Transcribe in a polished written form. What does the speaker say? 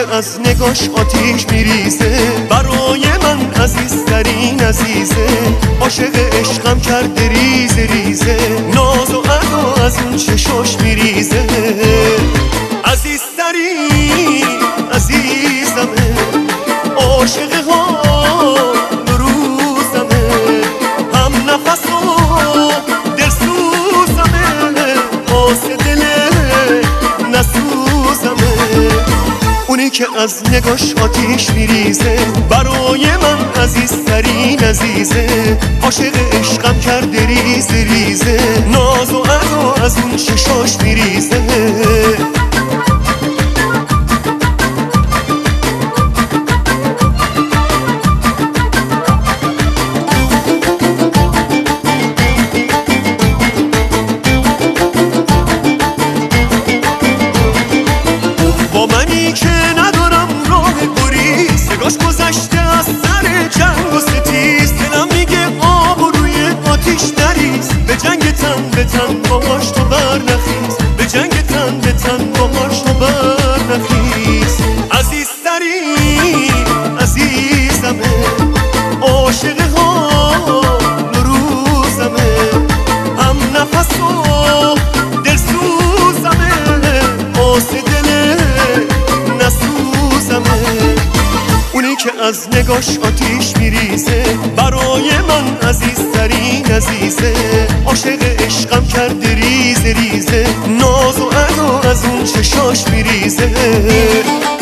که از نگاش آتیش میریزه، برای من عزیزترین عزیزه. عاشق عشقم کرده ریزه ریزه، ناز و ادا از اون چشاش میریزه. عزیزترین عزیزمه، عاشق ها روزمه، هم نفس و دلسوزمه، واسه دل نسوزمه. اونی که از نگاش آتیش میریزه، برای من عزیزترین عزیزه. عاشق عشقم کرده ریزه ریزه، ناز و ادا از اون چشاش میریزه. با منی که ندارم راه گریز، نگاش گذشته از سر جنگ و ستیز. دلم میگه آب و روی آتیش نریز، به جنگ تن به تن باهاش تو برنخیز، به جنگ تن به تن باهاش تو برنخیز. عزیزترین عزیزمه، عاشق ها روزمه، هم نفس و دلسوزمه، واسه اونی که از نگاش آتیش میریزه، برای من عزیزترین عزیزه. عاشق عشقم کرده ریزه ریزه، ناز و ادا از اون چشاش میریزه.